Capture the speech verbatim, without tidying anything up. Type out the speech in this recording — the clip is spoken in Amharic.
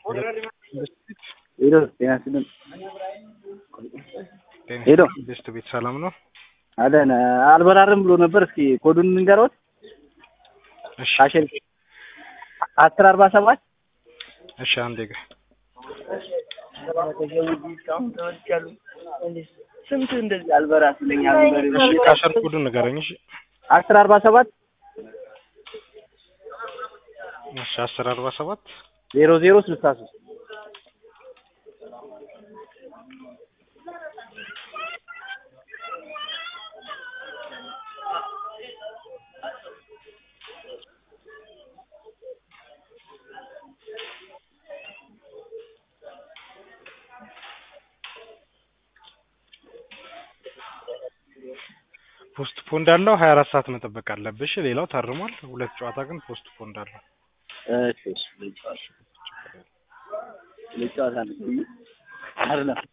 ሄሎ ጤና ይስጥልኝ። ሄሎ ቤስት ቤት ሰላም ነው? አለን አልበራርም ብሎ ነበር። እስኪ ኮዱን እንገረውት። እሺ አሸን አስር አርባ ሰባት እሺ አንዴ ጋር ስንት እንደዚህ አልበራ ስለኛል። እሺ ካሸር ኮዱን ንገረኝ። እሺ አስር አርባ ሰባት እሺ አስር አርባ ሰባት ዜሮ ዜሮ ስልሳ ሶስት ፖስት ፖንድ አለው ሀያ አራት ሰዓት መጠበቅ አለብሽ። ሌላው ታርሟል። ሁለት ጨዋታ ግን ፖስት ፖንድ አለው። እሺ እሺ ልጫወት ልጫወት አይደለም